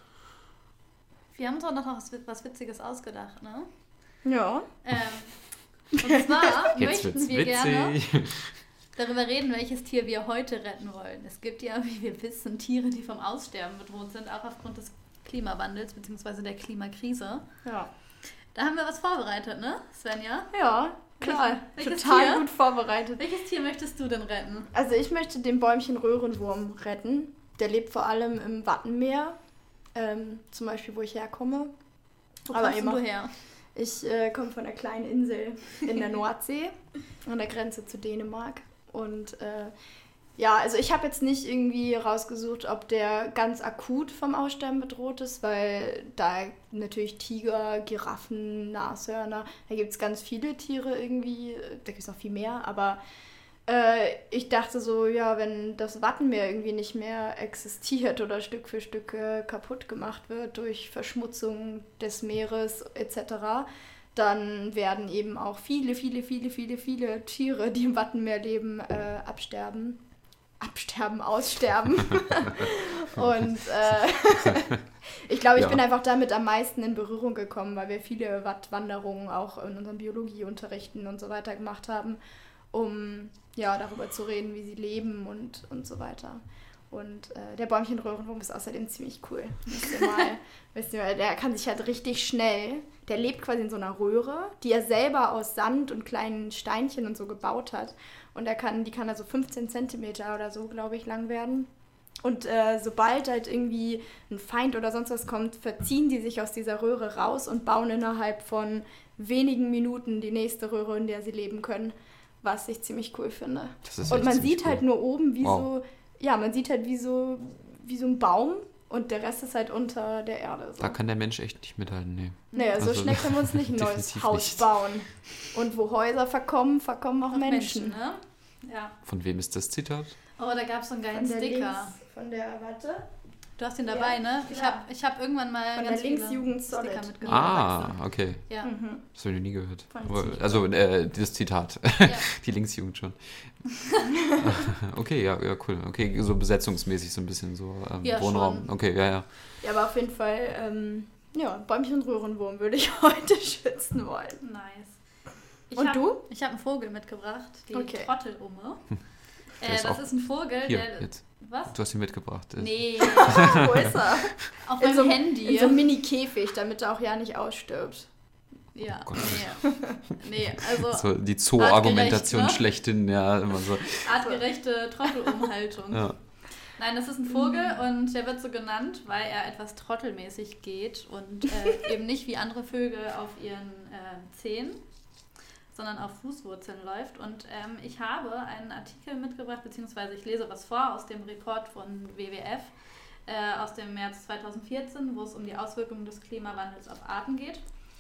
Wir haben uns auch noch was, was Witziges ausgedacht, ne? Ja. Ähm, und zwar Jetzt möchten wird's wir gerne witzig. darüber reden, welches Tier wir heute retten wollen. Es gibt ja, wie wir wissen, Tiere, die vom Aussterben bedroht sind, auch aufgrund des Klimawandels bzw. der Klimakrise. Ja. Da haben wir was vorbereitet, ne, Svenja? Ja, klar. Welches Total Tier? gut vorbereitet. Welches Tier möchtest du denn retten? Also ich möchte den Bäumchen-Röhrenwurm retten. Der lebt vor allem im Wattenmeer, ähm, zum Beispiel, wo ich herkomme. Wo Aber kommst immer, du her? Ich äh, komme von einer kleinen Insel in der Nordsee, an der Grenze zu Dänemark. Und äh, ja, also ich habe jetzt nicht irgendwie rausgesucht, ob der ganz akut vom Aussterben bedroht ist, weil da natürlich Tiger, Giraffen, Nashörner, da gibt es ganz viele Tiere irgendwie, da gibt es noch viel mehr, aber äh, ich dachte so, ja, wenn das Wattenmeer irgendwie nicht mehr existiert oder Stück für Stück äh, kaputt gemacht wird durch Verschmutzung des Meeres et cetera, dann werden eben auch viele, viele, viele, viele, viele Tiere, die im Wattenmeer leben, äh, absterben. Absterben, aussterben. Und äh, ich glaube, ich Ja. bin einfach damit am meisten in Berührung gekommen, weil wir viele Wattwanderungen auch in unseren Biologieunterrichten und so weiter gemacht haben, um ja darüber zu reden, wie sie leben und, und so weiter. Und äh, der Bäumchen-Röhrenwurm ist außerdem ziemlich cool. Wisst ihr mal, wisst ihr mal, der kann sich halt richtig schnell, der lebt quasi in so einer Röhre, die er selber aus Sand und kleinen Steinchen und so gebaut hat. Und er kann, die kann also fünfzehn Zentimeter oder so, glaube ich, lang werden. Und äh, sobald halt irgendwie ein Feind oder sonst was kommt, verziehen die sich aus dieser Röhre raus und bauen innerhalb von wenigen Minuten die nächste Röhre, in der sie leben können. Was ich ziemlich cool finde. Das ist Und echt man ziemlich sieht cool. halt nur oben wie Wow. so, ja, man sieht halt wie so, wie so ein Baum und der Rest ist halt unter der Erde. So. Da kann der Mensch echt nicht mithalten, nee. Naja, so Also, schnell können wir uns nicht ein neues definitiv Haus nicht. bauen. Und wo Häuser verkommen, verkommen auch, Auch Menschen. ne? Ja. Von wem ist das Zitat? Oh, da gab es so einen geilen Von der Sticker. Links, von der, warte, Du hast den dabei, Ja, ne? Ich klar. habe ich hab irgendwann mal Von ganz der viele Linksjugend Sticker Solid. mitgenommen. Ah, okay. Ja. Mhm. Das habe ich noch nie gehört. Fand ich Aber, ziemlich also äh, das Zitat. Ja. Die Linksjugend schon. Okay, ja, ja, cool. Okay, so besetzungsmäßig so ein bisschen so ähm, Ja, Wohnraum. schon. Okay, ja, ja. Ja, aber auf jeden Fall, ähm, ja, Bäumchen-Röhrenwurm würde ich heute schützen wollen. Nice. Ich Und hab, du? Ich habe einen Vogel mitgebracht, die Okay. Trottelumme. Der Äh, ist das auch ist ein Vogel, Hier, der... jetzt. Was? Du hast ihn mitgebracht. Äh, Nee, Wo ist er? auf In meinem so, einem- Handy. in so einem Mini-Käfig, damit er auch ja nicht ausstirbt. Ja, Gott. nee. Nee, also So die Zoo-Argumentation Artgerecht, ne? schlechthin, ja, immer so. artgerechte Trottelumhaltung. Ja. Nein, das ist ein Vogel und der wird so genannt, weil er etwas trottelmäßig geht und äh, eben nicht wie andere Vögel auf ihren äh, Zehen, sondern auf Fußwurzeln läuft. Und ähm, ich habe einen Artikel mitgebracht, beziehungsweise ich lese was vor aus dem Report von W W F äh, aus dem März zweitausendvierzehn, wo es um die Auswirkungen des Klimawandels auf Arten geht.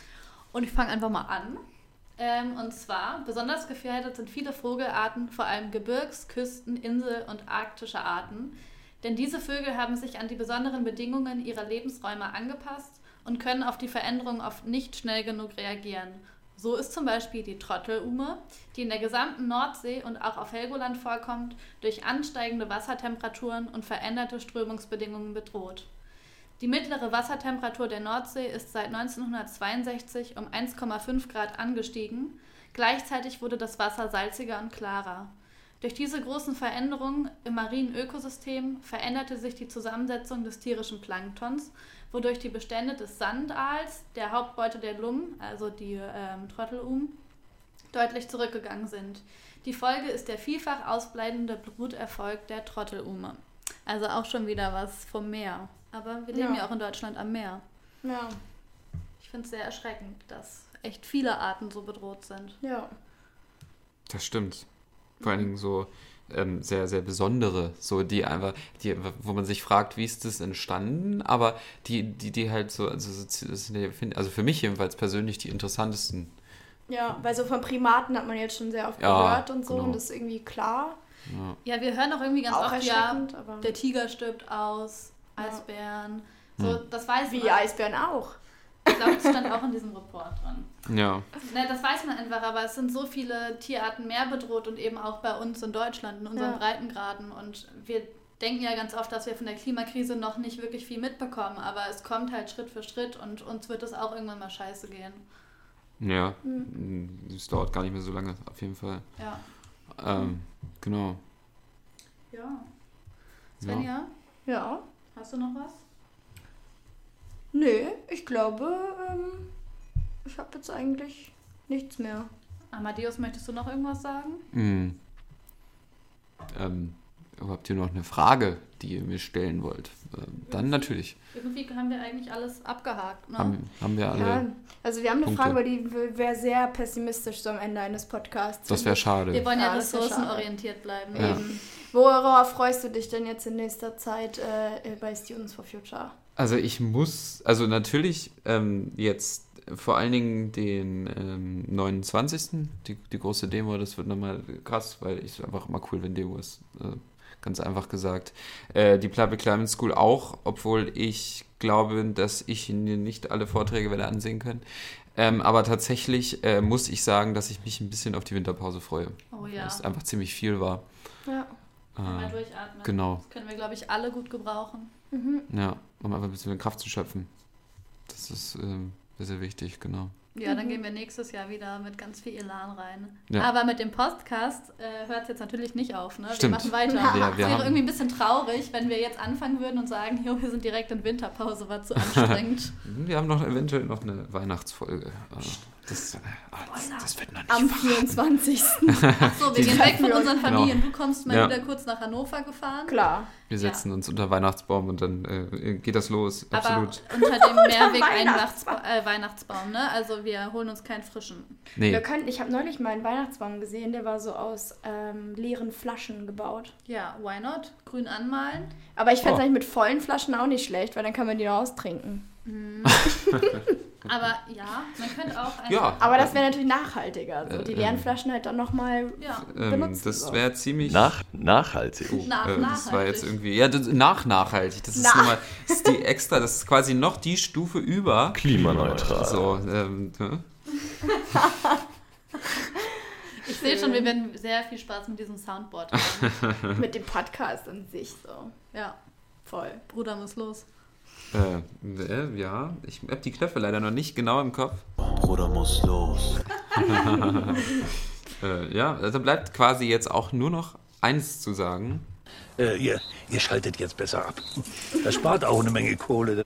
Und ich fange einfach mal an. Ähm, und zwar, besonders gefährdet sind viele Vogelarten, vor allem Gebirgs-, Küsten-, Insel- und arktische Arten. Denn diese Vögel haben sich an die besonderen Bedingungen ihrer Lebensräume angepasst und können auf die Veränderungen oft nicht schnell genug reagieren. So ist zum Beispiel die Trottelume, die in der gesamten Nordsee und auch auf Helgoland vorkommt, durch ansteigende Wassertemperaturen und veränderte Strömungsbedingungen bedroht. Die mittlere Wassertemperatur der Nordsee ist seit neunzehnhundertzweiundsechzig um eins Komma fünf Grad angestiegen. Gleichzeitig wurde das Wasser salziger und klarer. Durch diese großen Veränderungen im marinen Ökosystem veränderte sich die Zusammensetzung des tierischen Planktons, wodurch die Bestände des Sandaals, der Hauptbeute der Lummen, also die ähm, Trottelumen, deutlich zurückgegangen sind. Die Folge ist der vielfach ausbleibende Bruterfolg der Trottelume. Also auch schon wieder was vom Meer. Aber wir leben ja, ja auch in Deutschland am Meer. Ja. Ich finde es sehr erschreckend, dass echt viele Arten so bedroht sind. Ja. Das stimmt. Vor allen Dingen so ähm, sehr, sehr besondere, so die einfach, die, wo man sich fragt, wie ist das entstanden, aber die, die, die halt so, also, das sind, also für mich jedenfalls persönlich die interessantesten. Ja, weil so von Primaten hat man jetzt schon sehr oft ja, gehört und so, genau. Und das ist irgendwie klar. Ja, ja, wir hören auch irgendwie ganz auch oft, ja, aber der Tiger stirbt aus, Eisbären, so, hm. das weiß man. Wie Eisbären auch. Ich glaube, das stand auch in diesem Report dran. Ja. Ne, das weiß man einfach, aber es sind so viele Tierarten mehr bedroht und eben auch bei uns in Deutschland, in unseren ja. Breitengraden. Und wir denken ja ganz oft, dass wir von der Klimakrise noch nicht wirklich viel mitbekommen, aber es kommt halt Schritt für Schritt und uns wird es auch irgendwann mal scheiße gehen. Ja, mhm. Es dauert gar nicht mehr so lange, auf jeden Fall. Ja. Ähm, genau. Ja. Svenja? Ja. Hast du noch was? Nee, ich glaube, ähm, ich habe jetzt eigentlich nichts mehr. Amadeus, möchtest du noch irgendwas sagen? Mhm. Ähm, habt ihr noch eine Frage, die ihr mir stellen wollt? Ähm, dann natürlich. Irgendwie haben wir eigentlich alles abgehakt, ne? Haben, haben wir alle ja, also wir haben eine Punkte. Frage, aber die wäre sehr pessimistisch so am Ende eines Podcasts. Das wäre schade. Wir wollen ja, ja ressourcenorientiert bleiben. Ja. Eben. Worauf freust du dich denn jetzt in nächster Zeit äh, bei Students for Future? Also ich muss, also natürlich ähm, jetzt vor allen Dingen den ähm, neunundzwanzigsten Die, die große Demo, das wird nochmal krass, weil ich einfach immer cool, wenn Demo ist, äh, ganz einfach gesagt. Äh, die Public Climate School auch, obwohl ich glaube, dass ich nicht alle Vorträge werde ansehen können. Ähm, aber tatsächlich äh, muss ich sagen, dass ich mich ein bisschen auf die Winterpause freue. Oh ja. Weil es einfach ziemlich viel war. Ja. Äh, Mal durchatmen. Genau. Das können wir, glaube ich, alle gut gebrauchen. Mhm. Ja, um einfach ein bisschen Kraft zu schöpfen. Das ist ähm, sehr, sehr wichtig, genau. Ja, dann gehen wir nächstes Jahr wieder mit ganz viel Elan rein. Ja. Aber mit dem Podcast äh, hört es jetzt natürlich nicht auf, ne? Stimmt. Wir machen weiter. Wir- wir es wäre haben- irgendwie ein bisschen traurig, wenn wir jetzt anfangen würden und sagen, jo, wir sind direkt in Winterpause, war zu anstrengend. Wir haben noch eventuell noch eine Weihnachtsfolge. Äh, Das, äh, das, das wird noch nicht Am verraten. vierundzwanzigsten Ach so, wir gehen weg von unseren Genau. Familien. Du kommst mal Ja. wieder kurz nach Hannover gefahren. Klar. Wir setzen uns unter Weihnachtsbaum und dann äh, geht das los. Absolut. Aber unter dem Mehrweg Weihnachtsbaum. Weihnachtsbaum. Äh, Weihnachtsbaum, ne? Also wir holen uns keinen frischen. Nee. Wir können, ich habe neulich mal einen Weihnachtsbaum gesehen, der war so aus ähm, leeren Flaschen gebaut. Ja, why not? Grün anmalen. Aber ich fände es Oh. eigentlich mit vollen Flaschen auch nicht schlecht, weil dann kann man die noch austrinken. Aber ja, man könnte auch einfach... Ja. Aber das wäre natürlich nachhaltiger. So. Die Äh, leeren ähm. Flaschen halt dann nochmal Ja. Ähm, benutzen. das so. wäre ziemlich... Nach, nachhaltig. Oh, Nach- äh, das war jetzt nachhaltig. irgendwie... Ja, das, nach nachhaltig. Das ist Nach- nochmal... Das ist die extra... Das ist quasi noch die Stufe über... Klimaneutral. So, ähm, ne? Ich sehe schon, wir werden sehr viel Spaß mit diesem Soundboard haben. Mit dem Podcast an sich so. Ja, Voll. Bruder muss los. Äh, äh, ja, ich habe die Knöpfe leider noch nicht genau im Kopf. Bruder muss los. Äh, ja, also bleibt quasi jetzt auch nur noch eins zu sagen. Äh, ihr, ihr schaltet jetzt besser ab. Das spart auch eine Menge Kohle.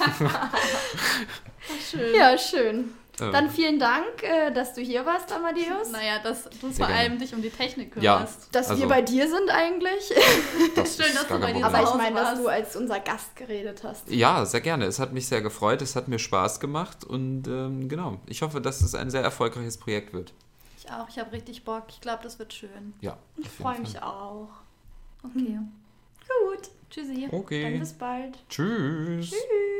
Schön. Ja, schön. Ähm, Dann vielen Dank, äh, dass du hier warst, Amadeus. Naja, dass du Sehr vor gerne. allem dich um die Technik Ja. kümmerst. Dass Also- wir bei dir sind eigentlich. das Schön, ist dass gar du bei kein dir Problem. Aber ich Hause meine, dass warst. du als unser Gast geredet hast. Ja, sehr gerne. Es hat mich sehr gefreut. Es hat mir Spaß gemacht. Und ähm, genau, ich hoffe, dass es ein sehr erfolgreiches Projekt wird. Ich auch, ich habe richtig Bock. Ich glaube, das wird schön. Ja. Ich freue mich auch. Okay. Gut. Tschüssi. Dann Okay. bis bald. Tschüss. Tschüss.